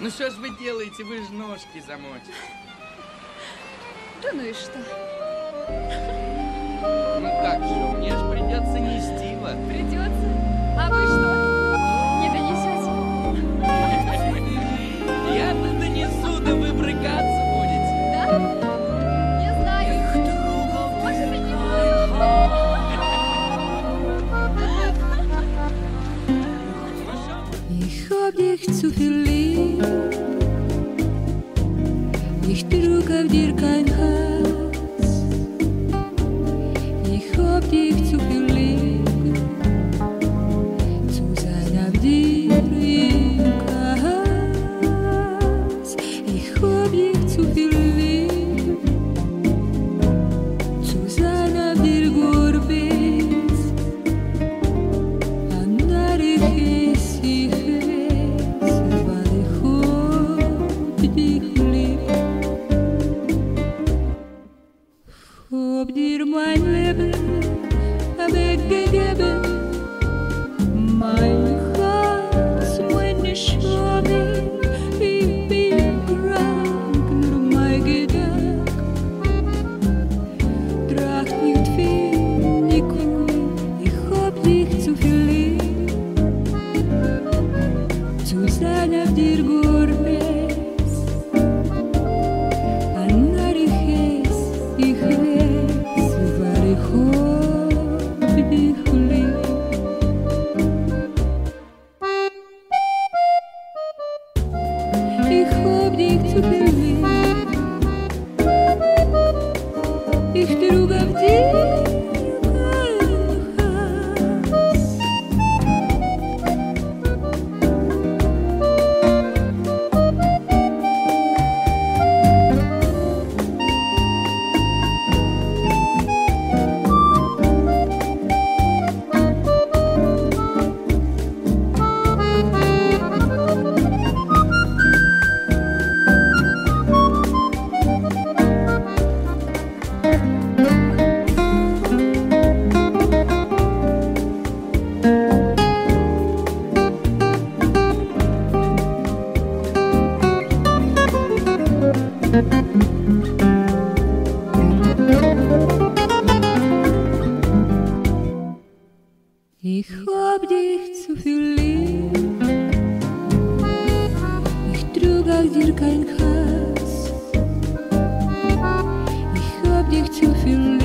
Ну что ж вы делаете? Вы же ножки замочите. Да ну и что? Ну как же, мне ж придется нести вас. Придется? А вы что? Не донесете? Я-то донесу, да вы брыкаться будете. Да? Не знаю. Может, и не Ich hab dich zu viel lieb, ich trug auf dir kein Herz. Ich hab dich zu viel lieb, zu sein auf dir im Kreis. Ich hab dich zu viel lieb, zu sein auf dir Gurbis, an der Hab dir mein Leben weggegeben, mein Herz, meine Schwäche, ich bin krank, nur mein Gedanke tragt nicht viel, ich hab dich zu viel lieb, zu sein auf dir Gurbis, an der ich weiß, weil ich hab dich lieb. Ich hab dich zu viel lieb. Ich trug auf dir kein Hass. Ich hab dich zu viel lieb, ich trug auf dir kein Hass. Ich hab dich zu viel lieb.